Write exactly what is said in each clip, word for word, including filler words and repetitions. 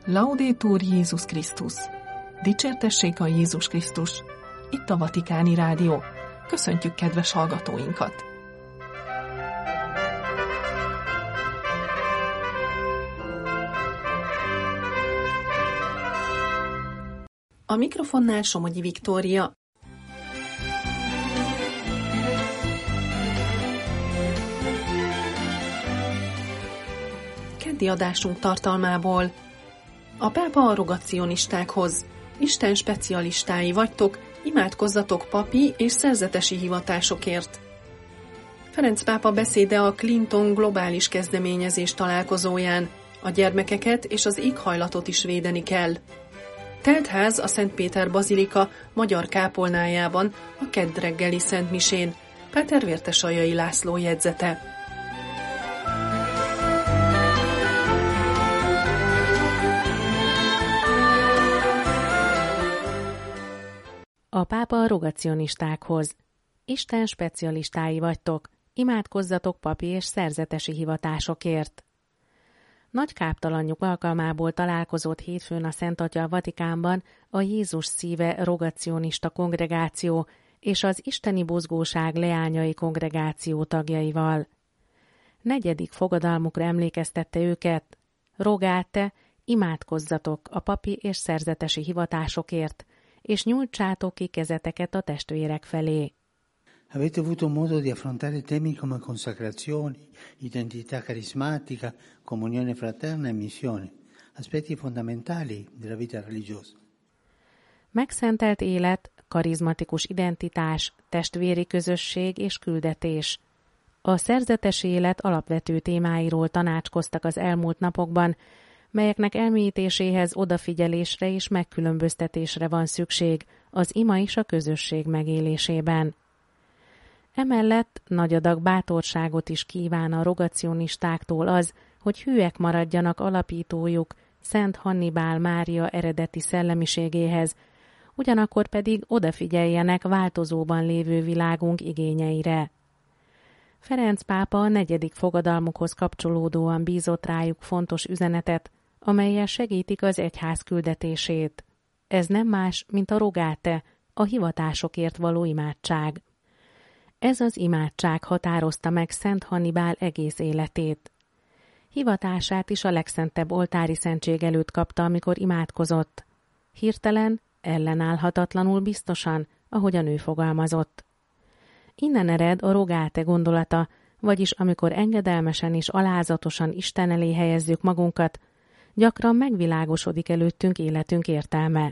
Laudetur Jézus Krisztus! Dicsértessék a Jézus Krisztus! Itt a Vatikáni Rádió. Köszöntjük kedves hallgatóinkat! A mikrofonnál Somogyi Viktória. Keddi adásunk tartalmából: a pápa a rogacionistákhoz. Isten specialistái vagytok, imádkozzatok papi és szerzetesi hivatásokért. Ferenc pápa beszéde a Clinton globális kezdeményezés találkozóján. A gyermekeket és az éghajlatot is védeni kell. Teltház a Szent Péter Bazilika magyar kápolnájában a kedd reggeli szentmisén. Páter Vértesaljai László jegyzete. A pápa a rogacionistákhoz. Isten specialistái vagytok, imádkozzatok papi és szerzetesi hivatásokért. Nagy káptalanjuk alkalmából találkozott hétfőn a Szent Atya a Vatikánban a Jézus szíve rogacionista kongregáció és az Isteni Buzgóság leányai kongregáció tagjaival. Negyedik fogadalmukra emlékeztette őket: Rogate, imádkozzatok a papi és szerzetesi hivatásokért, és nyújtsátok ki kezeteket a testvérek felé. Avete avuto modo di affrontare temi come consacrazioni, identità carismatica, comunione fraterna e missione, aspetti fondamentali della vita religiosa. Megszentelt élet, karizmatikus identitás, testvéri közösség és küldetés. A szerzetes élet alapvető témáiról tanácskoztak az elmúlt napokban, melyeknek elmélyítéséhez odafigyelésre és megkülönböztetésre van szükség az ima és a közösség megélésében. Emellett nagy adag bátorságot is kíván a rogacionistáktól az, hogy hűek maradjanak alapítójuk Szent Hannibál Mária eredeti szellemiségéhez, ugyanakkor pedig odafigyeljenek változóban lévő világunk igényeire. Ferenc pápa a negyedik fogadalmukhoz kapcsolódóan bízott rájuk fontos üzenetet, amellyel segítik az egyház küldetését. Ez nem más, mint a rogate, a hivatásokért való imádság. Ez az imádság határozta meg Szent Hannibál egész életét. Hivatását is a legszentebb oltári szentség előtt kapta, amikor imádkozott. Hirtelen, ellenállhatatlanul biztosan, ahogyan ő fogalmazott. Innen ered a rogate gondolata, vagyis amikor engedelmesen és alázatosan Isten elé helyezzük magunkat, gyakran megvilágosodik előttünk életünk értelme.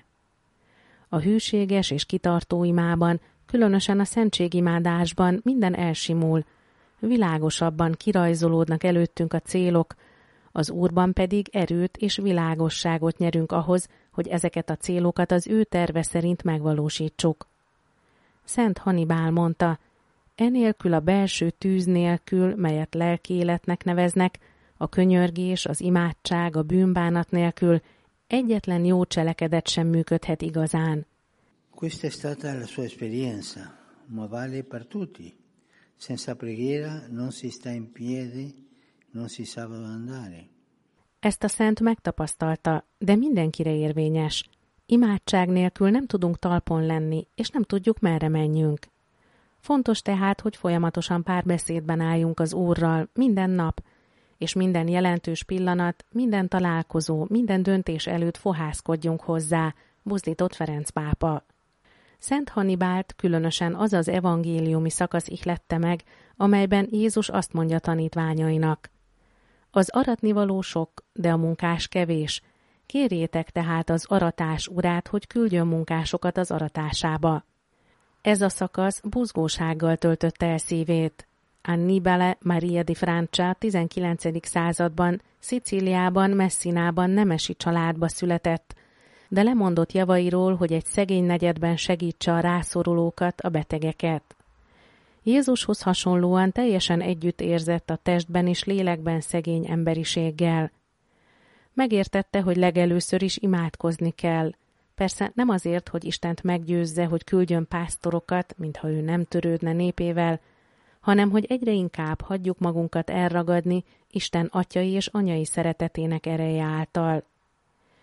A hűséges és kitartó imában, különösen a szentségimádásban minden elsimul, világosabban kirajzolódnak előttünk a célok, az Úrban pedig erőt és világosságot nyerünk ahhoz, hogy ezeket a célokat az ő terve szerint megvalósítsuk. Szent Hannibál mondta: enélkül a belső tűz nélkül, melyet lelki életnek neveznek, a könyörgés, az imádság, a bűnbánat nélkül egyetlen jó cselekedet sem működhet igazán. Questa è stata la sua esperienza, ma vale per tutti. Senza preghiera non si sta in piedi, non si sa dove andare. Ezt a szent megtapasztalta, de mindenkire érvényes. Imádság nélkül nem tudunk talpon lenni, és nem tudjuk, merre menjünk. Fontos tehát, hogy folyamatosan párbeszédben álljunk az Úrral minden nap, és minden jelentős pillanat, minden találkozó, minden döntés előtt fohászkodjunk hozzá, buzdított Ferenc pápa. Szent Hannibált különösen az az evangéliumi szakasz ihlette meg, amelyben Jézus azt mondja tanítványainak: az aratnivaló sok, de a munkás kevés. Kérjétek tehát az aratás urát, hogy küldjön munkásokat az aratásába. Ez a szakasz buzgósággal töltötte el szívét. Annibale Maria di Francia tizenkilencedik században, Szicíliában, Messinában nemesi családba született, de lemondott javairól, hogy egy szegény negyedben segítse a rászorulókat, a betegeket. Jézushoz hasonlóan teljesen együtt érzett a testben és lélekben szegény emberiséggel. Megértette, hogy legelőször is imádkozni kell. Persze nem azért, hogy Istent meggyőzze, hogy küldjön pásztorokat, mintha ő nem törődne népével, hanem hogy egyre inkább hagyjuk magunkat elragadni Isten atyai és anyai szeretetének ereje által.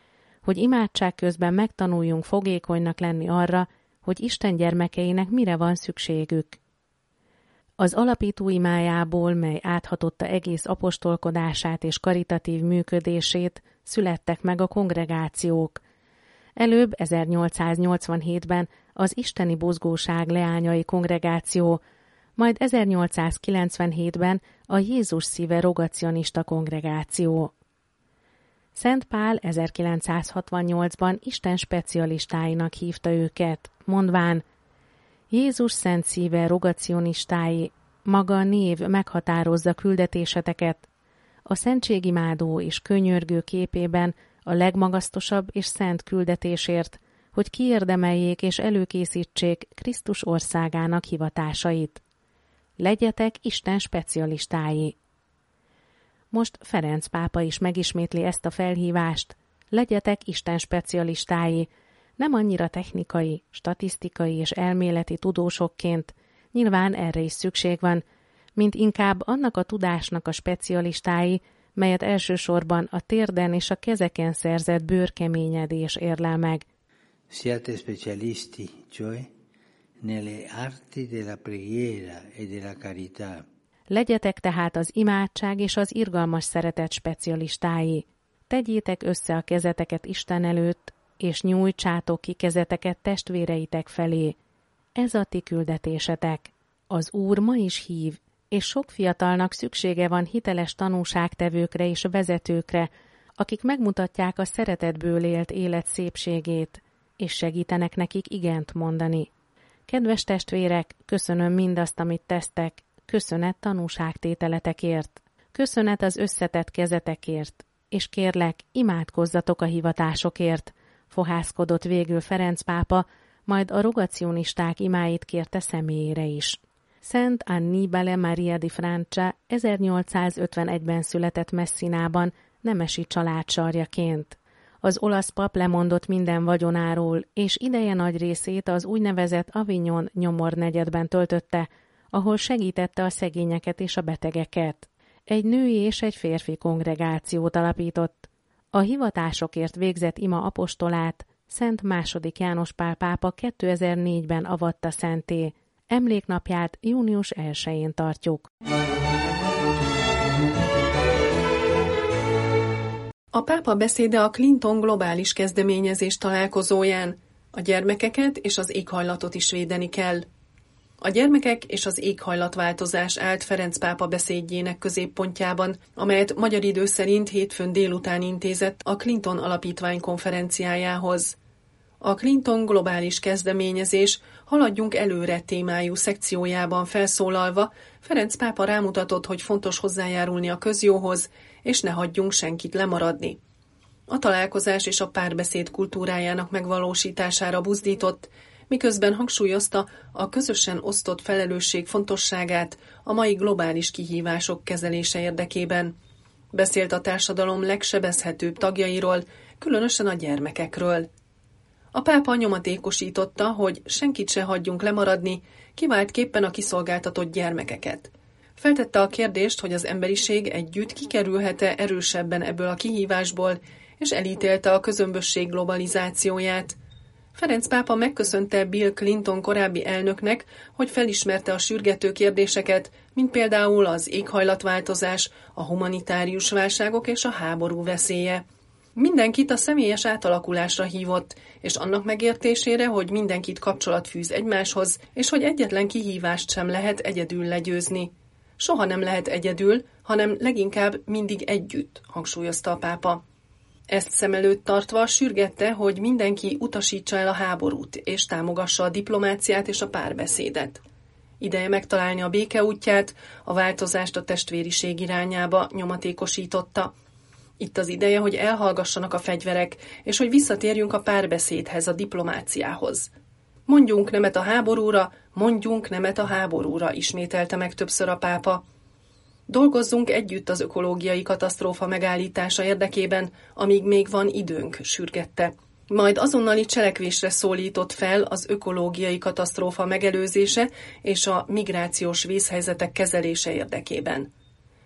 hogy imádság közben megtanuljunk fogékonynak lenni arra, hogy Isten gyermekeinek mire van szükségük. Az alapító imájából, mely áthatotta egész apostolkodását és karitatív működését, születtek meg a kongregációk. Előbb ezernyolcszáznyolcvanhétben az Isteni Buzgóság leányai kongregáció, majd ezernyolcszázkilencvenhétben a Jézus szíve rogacionista kongregáció. Szent Pál ezerkilencszázhatvannyolcban Isten specialistáinak hívta őket, mondván: Jézus szent szíve rogacionistái, maga a név meghatározza küldetéseteket, a szentségimádó és könyörgő képében a legmagasztosabb és szent küldetésért, hogy kiérdemeljék és előkészítsék Krisztus országának hivatásait. Legyetek Isten specialistái. Most Ferenc pápa is megismétli ezt a felhívást. Legyetek Isten specialistái, nem annyira technikai, statisztikai és elméleti tudósokként, nyilván erre is szükség van, mint inkább annak a tudásnak a specialistái, melyet elsősorban a térden és a kezeken szerzett bőrkeményedés érlel meg. Siate specialisti, cioè nelle arti della preghiera e della carità. Legyetek tehát az imádság és az irgalmas szeretet specialistái. Tegyétek össze a kezeteket Isten előtt, és nyújtsátok ki kezeteket testvéreitek felé. Ez a ti küldetésetek. Az Úr ma is hív, és sok fiatalnak szüksége van hiteles tanúságtevőkre és vezetőkre, akik megmutatják a szeretetből élt élet szépségét, és segítenek nekik igent mondani. Kedves testvérek, köszönöm mindazt, amit tesztek, köszönet tanúságtételetekért, köszönet az összetett kezetekért, és kérlek, imádkozzatok a hivatásokért, fohászkodott végül Ferenc pápa, majd a rogacionisták imáit kérte személyére is. Szent Annibale Maria di Francia ezernyolcszázötvenegyben született Messinában, nemesi család sarjaként. Az olasz pap lemondott minden vagyonáról, és ideje nagy részét az úgynevezett Avignon nyomor negyedben töltötte, ahol segítette a szegényeket és a betegeket. Egy női és egy férfi kongregációt alapított. A hivatásokért végzett ima apostolát Szent második János Pál pápa kétezer-négyben avatta szentté. Emléknapját június elsején tartjuk. A pápa beszéde a Clinton globális kezdeményezés találkozóján. A gyermekeket és az éghajlatot is védeni kell. A gyermekek és az éghajlatváltozás állt Ferenc pápa beszédjének középpontjában, amelyet magyar idő szerint hétfőn délután intézett a Clinton Alapítvány konferenciájához. A Clinton globális kezdeményezés Haladjunk előre témájú szekciójában felszólalva Ferenc pápa rámutatott, hogy fontos hozzájárulni a közjóhoz, és ne hagyjunk senkit lemaradni. A találkozás és a párbeszéd kultúrájának megvalósítására buzdított, miközben hangsúlyozta a közösen osztott felelősség fontosságát a mai globális kihívások kezelése érdekében. Beszélt a társadalom legsebezhetőbb tagjairól, különösen a gyermekekről. A pápa nyomatékosította, hogy senkit se hagyjunk lemaradni, kiváltképpen a kiszolgáltatott gyermekeket. Feltette a kérdést, hogy az emberiség együtt kikerülhet-e erősebben ebből a kihívásból, és elítélte a közömbösség globalizációját. Ferenc pápa megköszönte Bill Clinton korábbi elnöknek, hogy felismerte a sürgető kérdéseket, mint például az éghajlatváltozás, a humanitárius válságok és a háború veszélye. Mindenkit a személyes átalakulásra hívott, és annak megértésére, hogy mindenkit kapcsolat fűz egymáshoz, és hogy egyetlen kihívást sem lehet egyedül legyőzni. Soha nem lehet egyedül, hanem leginkább mindig együtt, hangsúlyozta a pápa. Ezt szem előtt tartva sürgette, hogy mindenki utasítsa el a háborút, és támogassa a diplomáciát és a párbeszédet. Ideje megtalálni a béke útját, a változást a testvériség irányába, nyomatékosította. Itt az ideje, hogy elhallgassanak a fegyverek, és hogy visszatérjünk a párbeszédhez, a diplomáciához. Mondjunk nemet a háborúra, mondjunk nemet a háborúra, ismételte meg többször a pápa. Dolgozzunk együtt az ökológiai katasztrófa megállítása érdekében, amíg még van időnk, sürgette. Majd azonnali cselekvésre szólított fel az ökológiai katasztrófa megelőzése és a migrációs vészhelyzetek kezelése érdekében.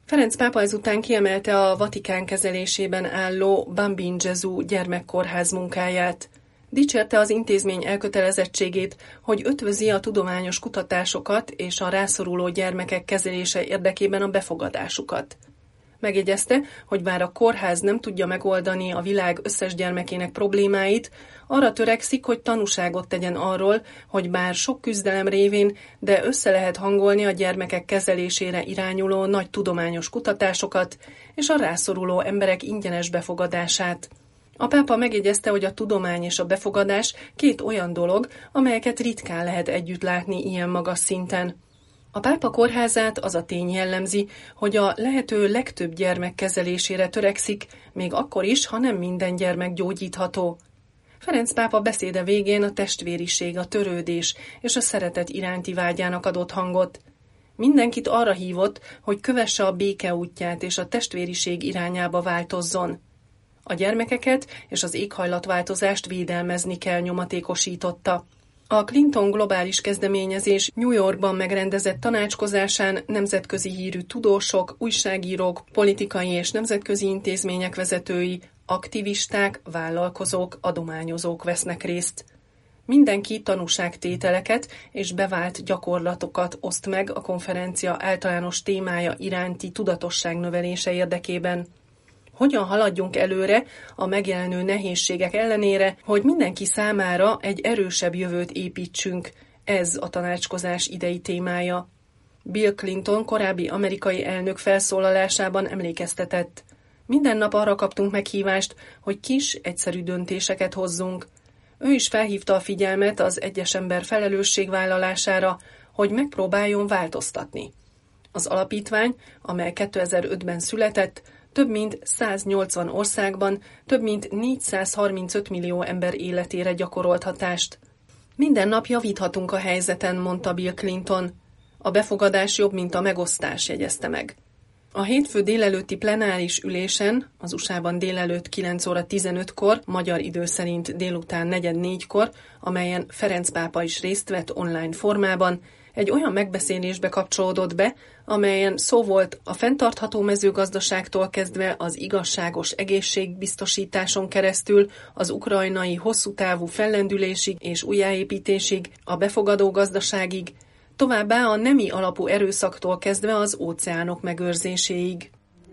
Ferenc pápa ezután kiemelte a Vatikán kezelésében álló Bambin Gesù gyermekkórház munkáját. Dicsérte az intézmény elkötelezettségét, hogy ötvözi a tudományos kutatásokat és a rászoruló gyermekek kezelése érdekében a befogadásukat. Megjegyezte, hogy bár a kórház nem tudja megoldani a világ összes gyermekének problémáit, arra törekszik, hogy tanúságot tegyen arról, hogy bár sok küzdelem révén, de össze lehet hangolni a gyermekek kezelésére irányuló nagy tudományos kutatásokat és a rászoruló emberek ingyenes befogadását. A pápa megjegyezte, hogy a tudomány és a befogadás két olyan dolog, amelyeket ritkán lehet együtt látni ilyen magas szinten. A pápa kórházát az a tény jellemzi, hogy a lehető legtöbb gyermek kezelésére törekszik, még akkor is, ha nem minden gyermek gyógyítható. Ferenc pápa beszéde végén a testvériség, a törődés és a szeretet iránti vágyának adott hangot. Mindenkit arra hívott, hogy kövesse a béke útját és a testvériség irányába változzon. A gyermekeket és az éghajlatváltozást védelmezni kell, nyomatékosította. A Clinton globális kezdeményezés New Yorkban megrendezett tanácskozásán nemzetközi hírű tudósok, újságírók, politikai és nemzetközi intézmények vezetői, aktivisták, vállalkozók, adományozók vesznek részt. Mindenki tanúságtételeket és bevált gyakorlatokat oszt meg a konferencia általános témája iránti tudatosság növelése érdekében. Hogyan haladjunk előre a megjelenő nehézségek ellenére, hogy mindenki számára egy erősebb jövőt építsünk, ez a tanácskozás idei témája. Bill Clinton korábbi amerikai elnök felszólalásában emlékeztetett. Minden nap arra kaptunk meghívást, hogy kis, egyszerű döntéseket hozzunk. Ő is felhívta a figyelmet az egyes ember felelősségvállalására, hogy megpróbáljon változtatni. Az alapítvány, amely kétezer-ötben született, több mint száznyolcvan országban, több mint négyszázharmincöt millió ember életére gyakorolt hatást. Minden nap javíthatunk a helyzeten, mondta Bill Clinton. A befogadás jobb, mint a megosztás, jegyezte meg. A hétfő délelőtti plenáris ülésen, az u es á-ban délelőtt kilenc óra tizenötkor, magyar idő szerint délután negyed négykor, amelyen Ferenc pápa is részt vett online formában, egy olyan megbeszélésbe kapcsolódott be, amelyen szó volt a fenntartható mezőgazdaságtól kezdve az igazságos egészségbiztosításon keresztül, az ukrajnai hosszú távú fellendülésig és újjáépítésig, a befogadó gazdaságig, továbbá a nemi alapú erőszaktól kezdve az óceánok megőrzéséig.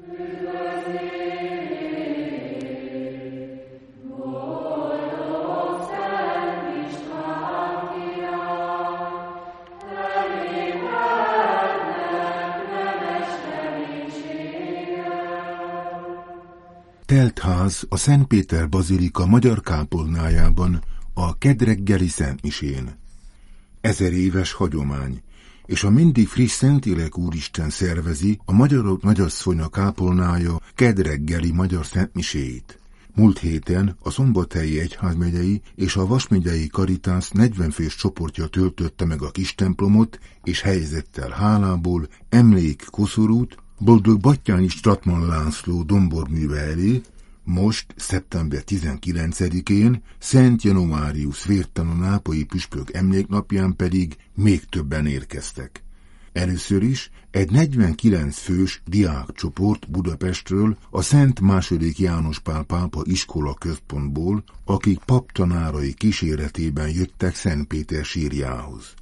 Teltház a Szent Péter Bazilika magyar kápolnájában a kedreggeli szentmisén. Ezer éves hagyomány, és a mindig friss Szentlélek Úristen szervezi a Magyarok Nagyasszonya kápolnája kedreggeli magyar szentmiséit. Múlt héten a Szombathelyi Egyházmegyei és a Vasmegyei Karitász negyven fős csoportja töltötte meg a kis templomot, és helyzettel hálából emlék koszorút Boldog Batthyány Stratman László domborműve elé, most, szeptember tizenkilencedikén, Szent Januárius vértanú nápolyi püspök emléknapján pedig még többen érkeztek. Először is egy negyvenkilenc fős diákcsoport Budapestről, a Szent második János Pál pápa iskola központból, akik paptanárai kíséretében jöttek Szentpéter sírjához.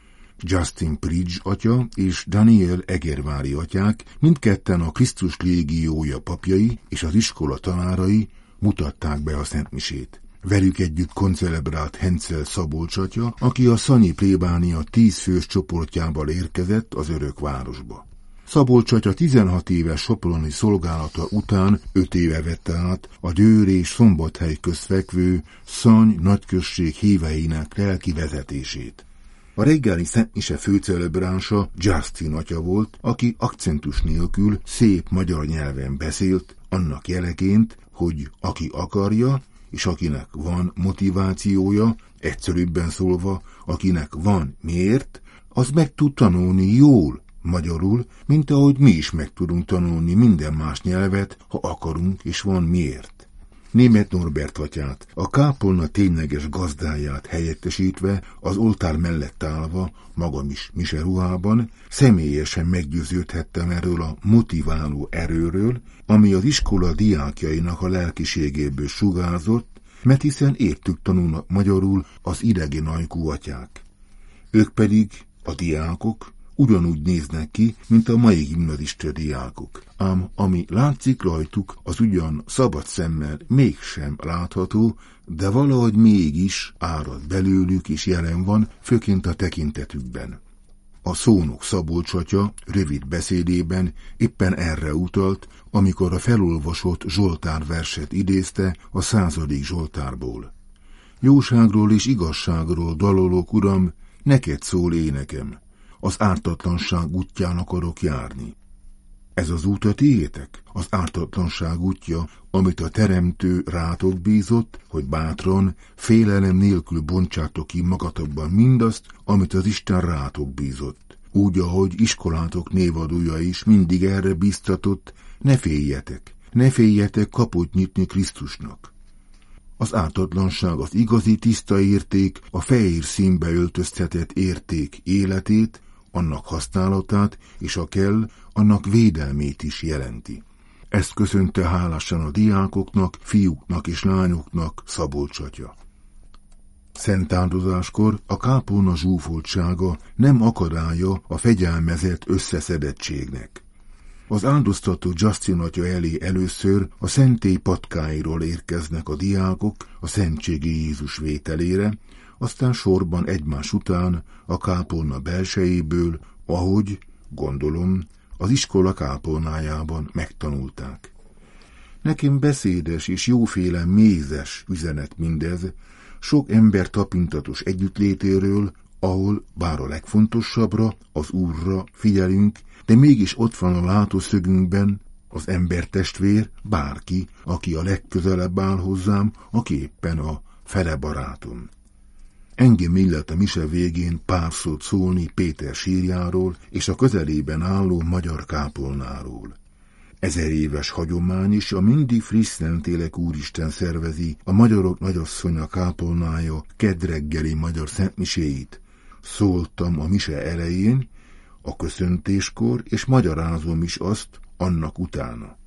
Justin Pridge atya és Daniel Egervári atyák, mindketten a Krisztus légiója papjai és az iskola tanárai mutatták be a szentmisét. Velük együtt koncelebrált Hencel Szabolcs atya, aki a Szanyi plébánia tíz fős csoportjával érkezett az Örökvárosba. Szabolcs atya tizenhat éves soproni szolgálata után öt éve vette át a Győr és Szombathely közfekvő Szany nagyközség híveinek lelki vezetését. A reggeli szentmise főcelebránsa Justin atya volt, aki akcentus nélkül szép magyar nyelven beszélt, annak jeleként, hogy aki akarja, és akinek van motivációja, egyszerűbben szólva, akinek van miért, az meg tud tanulni jól magyarul, mint ahogy mi is meg tudunk tanulni minden más nyelvet, ha akarunk és van miért. Németh Norbert atyát, a kápolna tényleges gazdáját helyettesítve, az oltár mellett állva, magam is mise ruhában, személyesen meggyőződhettem erről a motiváló erőről, ami az iskola diákjainak a lelkiségéből sugárzott, mert hiszen értük tanulnak magyarul az idegen ajkú atyák. Ők pedig, a diákok, ugyanúgy néznek ki, mint a mai gimnazista diákok. Ám ami látszik rajtuk, az ugyan szabad szemmel mégsem látható, de valahogy mégis árad belőlük és jelen van, főként a tekintetükben. A szónok Szabolcs atya rövid beszédében éppen erre utalt, amikor a felolvasott Zsoltár verset idézte a századik Zsoltárból. Jóságról és igazságról dalolok, Uram, neked szól énekem. Az ártatlanság útján akarok járni. Ez az út a tiétek? Az ártatlanság útja, amit a Teremtő rátok bízott, hogy bátran, félelem nélkül bontsátok ki magatokban mindazt, amit az Isten rátok bízott. Úgy, ahogy iskolátok névadója is mindig erre bíztatott, ne féljetek, ne féljetek kaput nyitni Krisztusnak. Az ártatlanság az igazi tiszta érték, a fehér színbe öltöztetett érték életét, annak használatát és a kell, annak védelmét is jelenti. Ezt köszönte hálásan a diákoknak, fiúknak és lányoknak Szabolcs atya. Szent áldozáskor a kápolna zsúfoltsága nem akadálya a fegyelmezett összeszedettségnek. Az áldoztató Justin atya elé először a szentély patkáiról érkeznek a diákok a szentségi Jézus vételére, aztán sorban egymás után a kápolna belsejéből, ahogy, gondolom, az iskola kápolnájában megtanulták. Nekem beszédes és jóféle mézes üzenet mindez, sok ember tapintatos együttlétéről, ahol bár a legfontosabbra, az Úrra figyelünk, de mégis ott van a látószögünkben az embertestvér, bárki, aki a legközelebb áll hozzám, aki éppen a fele barátom. Engem illet a mise végén pár szót szólni Péter sírjáról és a közelében álló magyar kápolnáról. Ezer éves hagyomány is a mindig friss Szentlélek Úristen szervezi a magyarok nagyasszonya kápolnája kedreggeli magyar szentmiséit. Szóltam a mise elején, a köszöntéskor, és magyarázom is azt annak utána.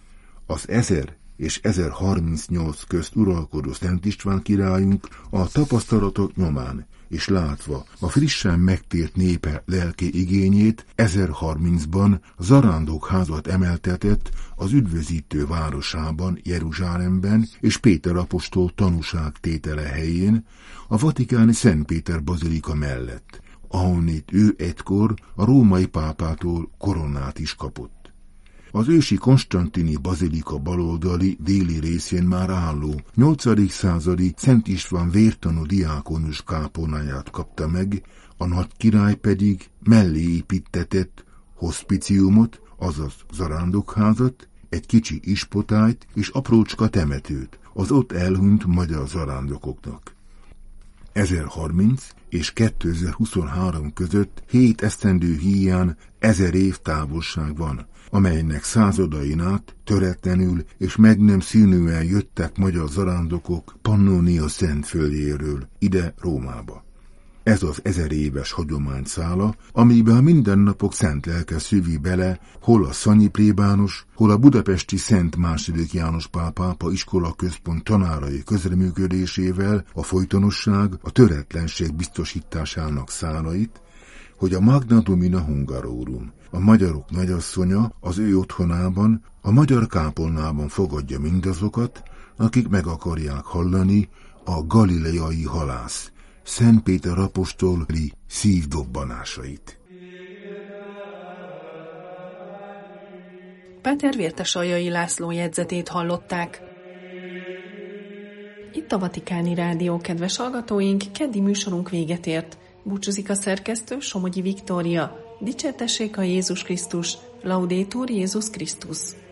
Az ezer és ezerharmincnyolc közt uralkodó Szent István királyunk a tapasztalatok nyomán, és látva a frissen megtért népe lelki igényét ezerharmincban zarándokházat emeltetett az üdvözítő városában, Jeruzsálemben és Péter apostol tanúságtétele helyén, a vatikáni Szent Péter bazilika mellett, ahonnét ő egykor a római pápától koronát is kapott. Az ősi konstantini bazilika baloldali déli részén már álló nyolcadik századi Szent István vértanú diákonus kápolnáját kapta meg, a nagy király pedig mellé építtetett hospiciumot, azaz zarándokházat, egy kicsi ispotályt és aprócska temetőt az ott elhunyt magyar zarándokoknak. ezerharminc és kétezer-huszonhárom között hét esztendő híján ezer év távolság van, amelynek századain át töretlenül és meg nem szűnően jöttek magyar zarándokok Pannonia szentföldjéről ide Rómába. Ez az ezer éves hagyomány szála, amiben a mindennapok szent lelke szövi bele, hol a Szanyi plébános, hol a budapesti Szent második János Pál pápa iskola központ tanárai közreműködésével a folytonosság, a töretlenség biztosításának szálait, hogy a Magna Domina Hungarorum, a magyarok nagyasszonya az ő otthonában, a magyar kápolnában fogadja mindazokat, akik meg akarják hallani a galileai halász, Szent Péter apostoli szívdobbanásait. Páter Vértesaljai László jegyzetét hallották. Itt a Vatikáni Rádió, kedves hallgatóink, keddi műsorunk véget ért. Búcsúzik a szerkesztő, Somogyi Viktória. Dicsértessék a Jézus Krisztus, Laudetur Jézus Krisztus.